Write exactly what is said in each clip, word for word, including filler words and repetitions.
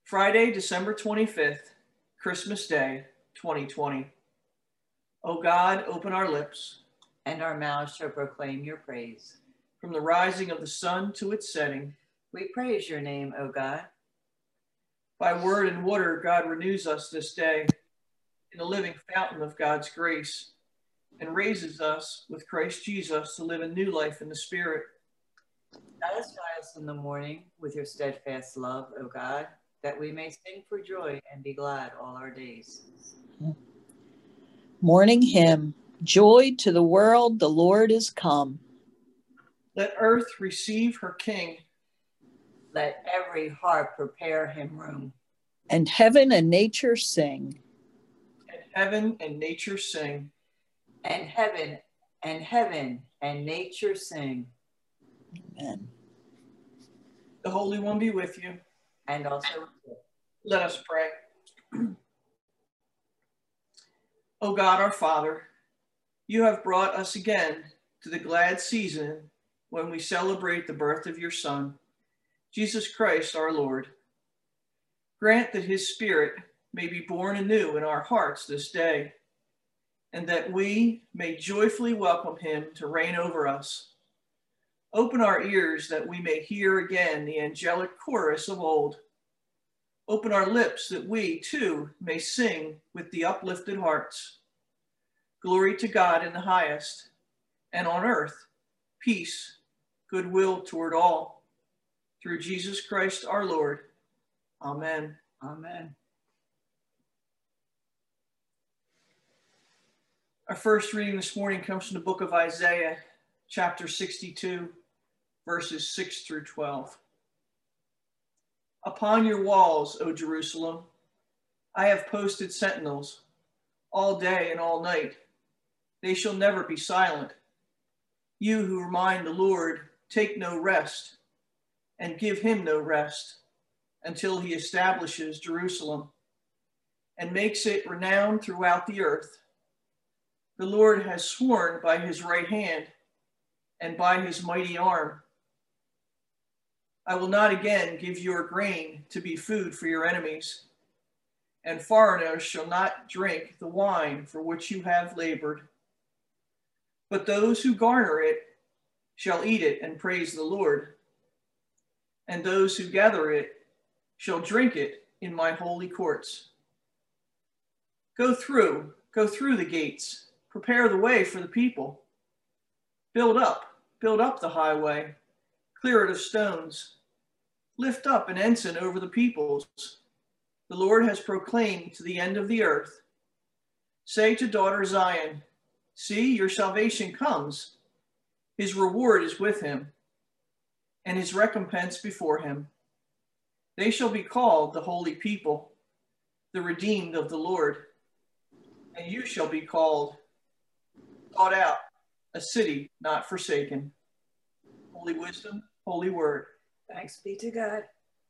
Friday, December twenty-fifth, Christmas Day, twenty twenty. O God, open our lips, and our mouths shall proclaim your praise. From the rising of the sun to its setting, we praise your name, O God. By word and water, God renews us this day in the living fountain of God's grace, and raises us with Christ Jesus to live a new life in the Spirit. Satisfy us in the morning with your steadfast love, O God, that we may sing for joy and be glad all our days. Morning hymn, Joy to the world, the Lord is come. Let earth receive her King. Let every heart prepare him room. And heaven and nature sing. And heaven and nature sing. And heaven and heaven and nature sing. Amen. The Holy One be with you. And also with you. Let us pray. O God, our Father, you have brought us again to the glad season when we celebrate the birth of your Son, Jesus Christ, our Lord. Grant that his Spirit may be born anew in our hearts this day, and that we may joyfully welcome him to reign over us. Open our ears that we may hear again the angelic chorus of old. Open our lips that we, too, may sing with the uplifted hearts. Glory to God in the highest, and on earth, peace, goodwill toward all. Through Jesus Christ our Lord. Amen. Amen. Our first reading this morning comes from the book of Isaiah, chapter sixty-two, verses six through twelve. Upon your walls, O Jerusalem, I have posted sentinels all day and all night. They shall never be silent. You who remind the Lord, take no rest, and give him no rest, until he establishes Jerusalem and makes it renowned throughout the earth. The Lord has sworn by his right hand and by his mighty arm. I will not again give your grain to be food for your enemies, and foreigners shall not drink the wine for which you have labored. But those who garner it shall eat it and praise the Lord, and those who gather it shall drink it in my holy courts. Go through, go through the gates, prepare the way for the people. Build up, build up the highway, clear it of stones. Lift up an ensign over the peoples. The Lord has proclaimed to the end of the earth. Say to daughter Zion, see, your salvation comes. His reward is with him, and his recompense before him. They shall be called the holy people, the redeemed of the Lord. And you shall be called, sought out, a city not forsaken. Holy wisdom, holy word. Thanks be to God.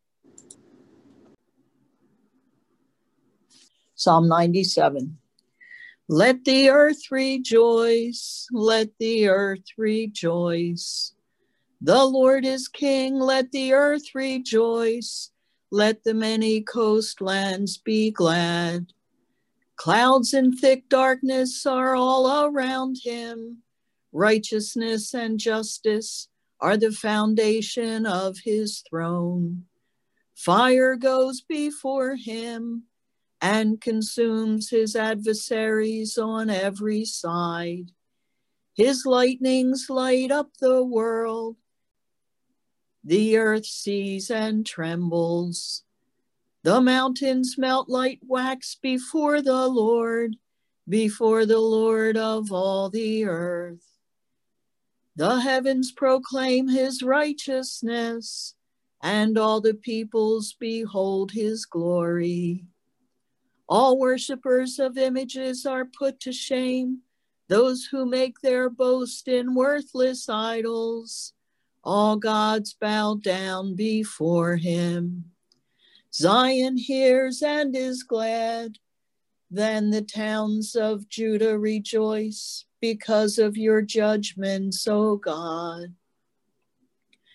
Psalm ninety-seven. Let the earth rejoice, let the earth rejoice. The Lord is King, let the earth rejoice. Let the many coastlands be glad. Clouds and thick darkness are all around him. Righteousness and justice are the foundation of his throne. Fire goes before him and consumes his adversaries on every side. His lightnings light up the world. The earth sees and trembles. The mountains melt like wax before the Lord, before the Lord of all the earth. The heavens proclaim his righteousness, and all the peoples behold his glory. All worshipers of images are put to shame, those who make their boast in worthless idols. All gods bow down before him. Zion hears and is glad. Then the towns of Judah rejoice because of your judgments, O God.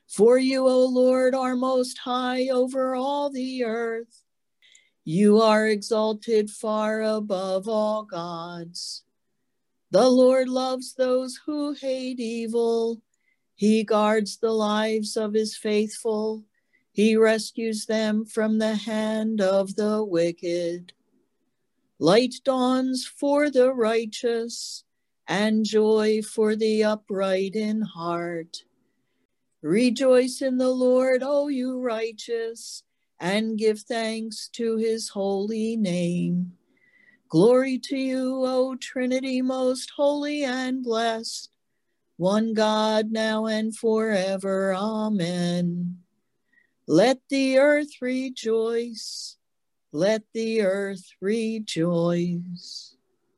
For you, O Lord, are most high over all the earth. You are exalted far above all gods. The Lord loves those who hate evil. He guards the lives of his faithful. He rescues them from the hand of the wicked. Light dawns for the righteous, and joy for the upright in heart. Rejoice in the Lord, O you righteous, and give thanks to his holy name. Glory to you, O Trinity, most holy and blessed, one God, now and forever. Amen. Let the earth rejoice. Let the earth rejoice.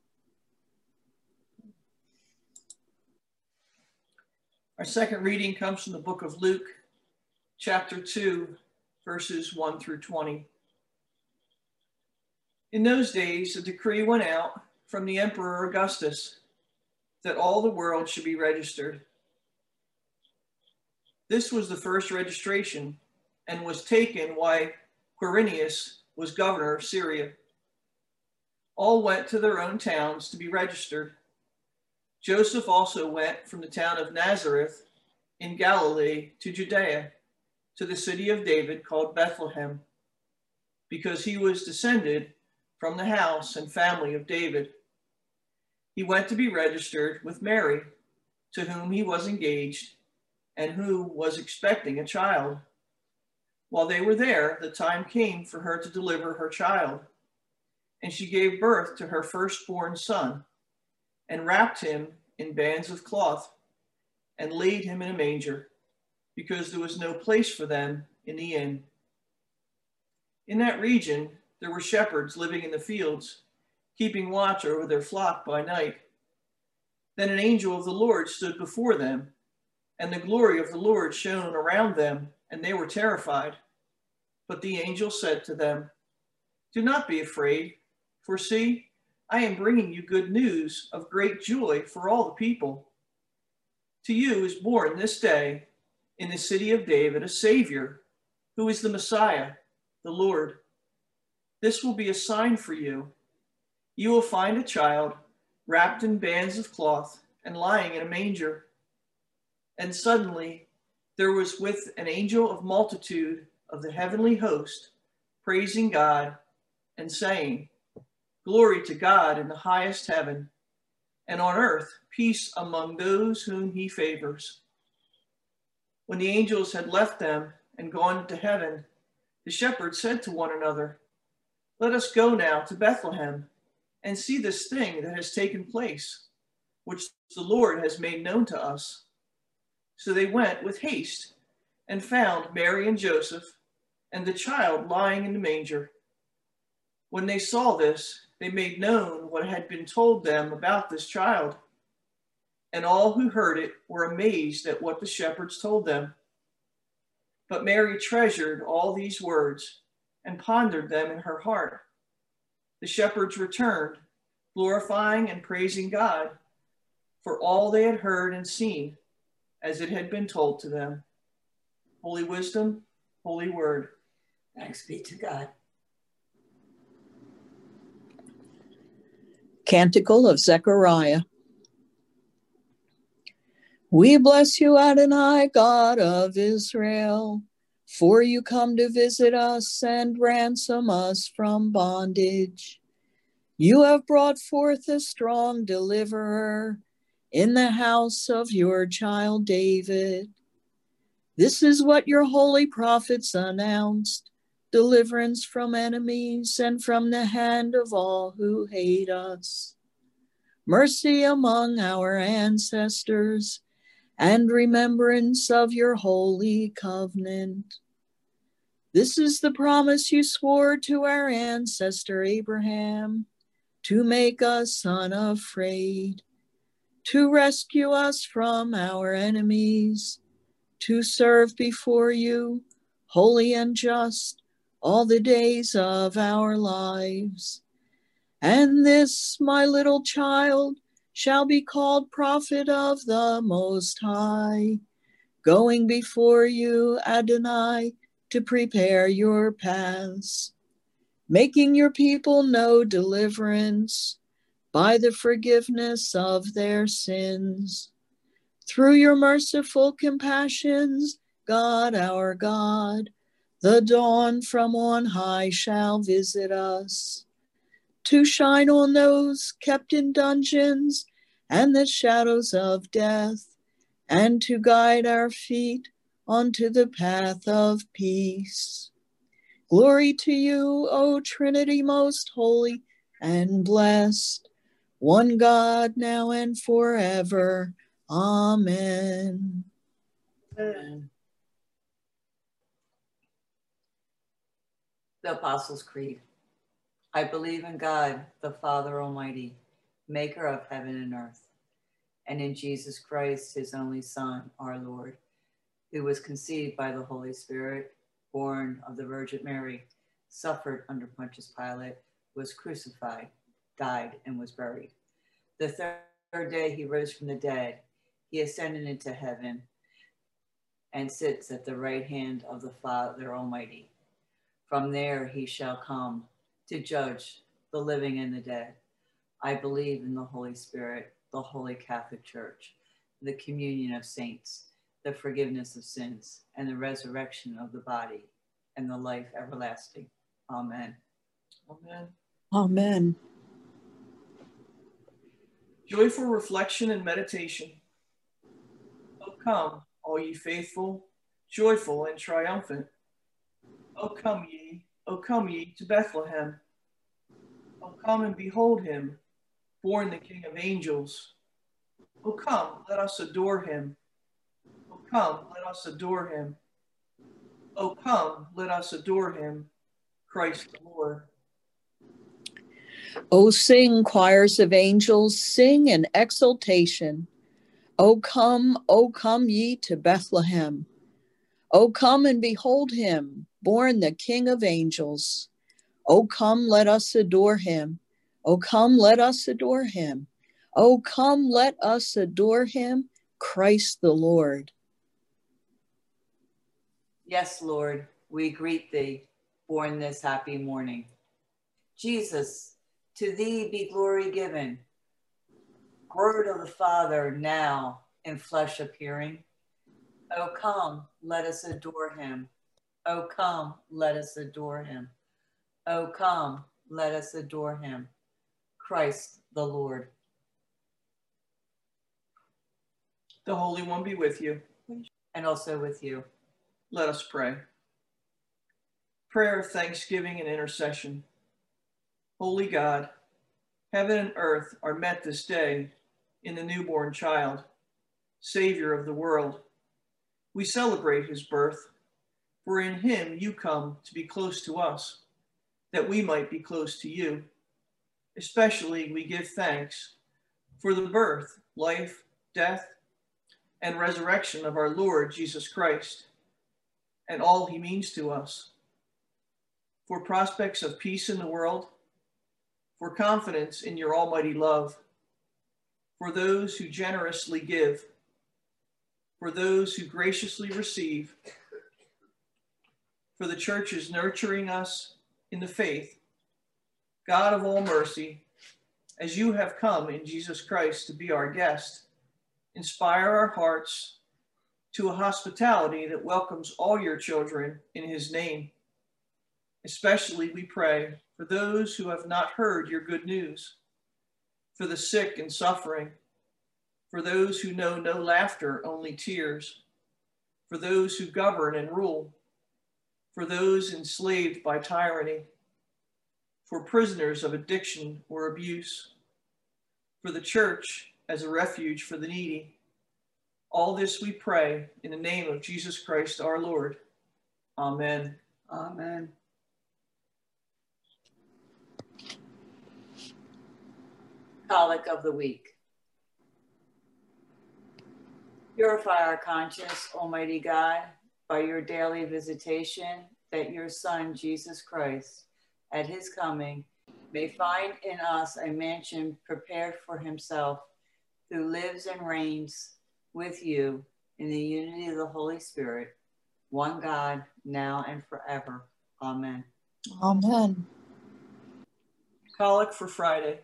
Our second reading comes from the book of Luke, chapter two, verses one through twenty. In those days, a decree went out from the Emperor Augustus that all the world should be registered. This was the first registration and was taken while Quirinius was governor of Syria. All went to their own towns to be registered. Joseph also went from the town of Nazareth in Galilee to Judea, to the city of David called Bethlehem, because he was descended from the house and family of David. He went to be registered with Mary, to whom he was engaged and who was expecting a child. While they were there, the time came for her to deliver her child, and she gave birth to her firstborn son, and wrapped him in bands of cloth, and laid him in a manger, because there was no place for them in the inn. In that region, there were shepherds living in the fields, keeping watch over their flock by night. Then an angel of the Lord stood before them, and the glory of the Lord shone around them, and they were terrified. But the angel said to them, "Do not be afraid, for see, I am bringing you good news of great joy for all the people. To you is born this day in the city of David a Savior, who is the Messiah, the Lord. This will be a sign for you. You will find a child wrapped in bands of cloth and lying in a manger." And suddenly there was with an angel of multitude of the heavenly host, praising God and saying, "Glory to God in the highest heaven, and on earth peace among those whom he favors." When the angels had left them and gone into heaven, the shepherds said to one another, "Let us go now to Bethlehem and see this thing that has taken place, which the Lord has made known to us." So they went with haste and found Mary and Joseph and the child lying in the manger. When they saw this, they made known what had been told them about this child. And all who heard it were amazed at what the shepherds told them. But Mary treasured all these words and pondered them in her heart. The shepherds returned, glorifying and praising God for all they had heard and seen, as it had been told to them. Holy wisdom, holy word. Thanks be to God. Canticle of Zechariah. We bless you, Adonai, God of Israel, for you come to visit us and ransom us from bondage. You have brought forth a strong deliverer in the house of your child David. This is what your holy prophets announced: deliverance from enemies and from the hand of all who hate us, mercy among our ancestors, and remembrance of your holy covenant. This is the promise you swore to our ancestor Abraham, to make us unafraid, to rescue us from our enemies, to serve before you, holy and just, all the days of our lives. And this, my little child, shall be called prophet of the Most High, going before you, Adonai, to prepare your paths, making your people know deliverance by the forgiveness of their sins. Through your merciful compassions, God our God, the dawn from on high shall visit us, to shine on those kept in dungeons and the shadows of death, and to guide our feet onto the path of peace. Glory to you, O Trinity most holy and blessed, one God, now and forever. Amen. Amen. The Apostles' Creed. I believe in God, the Father Almighty, maker of heaven and earth, and in Jesus Christ, his only Son, our Lord, who was conceived by the Holy Spirit, born of the Virgin Mary, suffered under Pontius Pilate, was crucified, died, and was buried. The third day he rose from the dead. He ascended into heaven and sits at the right hand of the Father Almighty. From there he shall come to judge the living and the dead. I believe in the Holy Spirit, the Holy Catholic Church, the communion of saints, the forgiveness of sins, and the resurrection of the body, and the life everlasting. Amen. Amen. Amen. Joyful reflection and meditation. O come, all ye faithful, joyful and triumphant. O come ye, O come ye to Bethlehem. O come and behold him, born the King of angels. O come, let us adore him. O come, let us adore him. O come, let us adore him, Christ the Lord. O sing, choirs of angels, sing in exultation. O come, O come ye to Bethlehem. O come and behold him, born the King of angels. O come, let us adore him. O come, let us adore him. O come, let us adore him, Christ the Lord. Yes, Lord, we greet thee, born this happy morning. Jesus, to thee be glory given. Word of the Father now in flesh appearing. O come, let us adore him. O come, let us adore him. O come, let us adore him, Christ the Lord. The Holy One be with you. And also with you. Let us pray. Prayer of thanksgiving and intercession. Holy God, heaven and earth are met this day in the newborn child, Savior of the world. We celebrate his birth, for in him you come to be close to us, that we might be close to you. Especially we give thanks for the birth, life, death, and resurrection of our Lord Jesus Christ, and all he means to us. For prospects of peace in the world, for confidence in your almighty love, for those who generously give, for those who graciously receive, for the churches nurturing us in the faith. God of all mercy, as you have come in Jesus Christ to be our guest, inspire our hearts to a hospitality that welcomes all your children in his name. Especially we pray for those who have not heard your good news, for the sick and suffering, for those who know no laughter, only tears, for those who govern and rule, for those enslaved by tyranny, for prisoners of addiction or abuse, for the church as a refuge for the needy. All this we pray in the name of Jesus Christ our Lord. Amen. Amen. Colic of the week. Purify our conscience, Almighty God, by your daily visitation, that your Son, Jesus Christ, at his coming, may find in us a mansion prepared for himself, who lives and reigns with you in the unity of the Holy Spirit, one God, now and forever. Amen. Amen. Collect for Friday.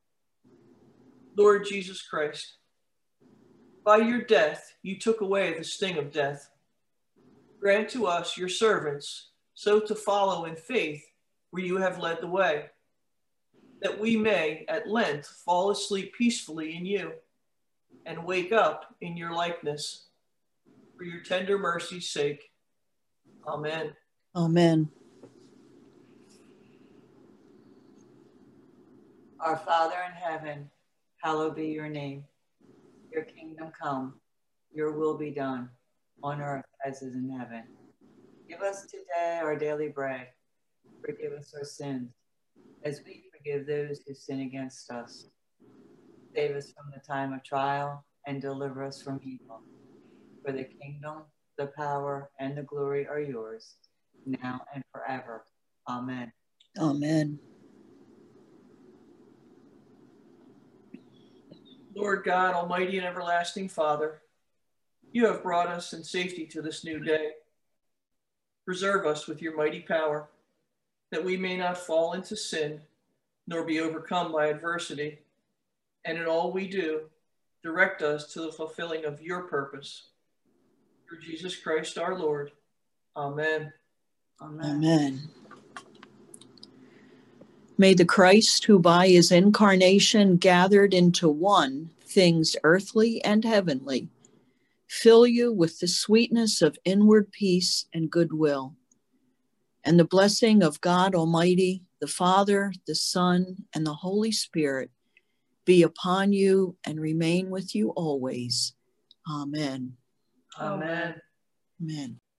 Lord Jesus Christ, by your death you took away the sting of death. Grant to us, your servants, so to follow in faith where you have led the way, that we may at length fall asleep peacefully in you and wake up in your likeness. For your tender mercy's sake. Amen. Amen. Our Father in heaven, hallowed be your name. Your kingdom come, your will be done, on earth as is in heaven. Give us today our daily bread. Forgive us our sins, as we forgive those who sin against us. Save us from the time of trial, and deliver us from evil. For the kingdom, the power, and the glory are yours, now and forever. Amen. Amen. Lord God, almighty and everlasting Father, you have brought us in safety to this new day. Preserve us with your mighty power, that we may not fall into sin, nor be overcome by adversity. And in all we do, direct us to the fulfilling of your purpose. Through Jesus Christ our Lord. Amen. Amen. Amen. May the Christ who by his incarnation gathered into one things earthly and heavenly fill you with the sweetness of inward peace and goodwill. And the blessing of God Almighty, the Father, the Son, and the Holy Spirit be upon you and remain with you always. Amen. Amen. Amen. Amen.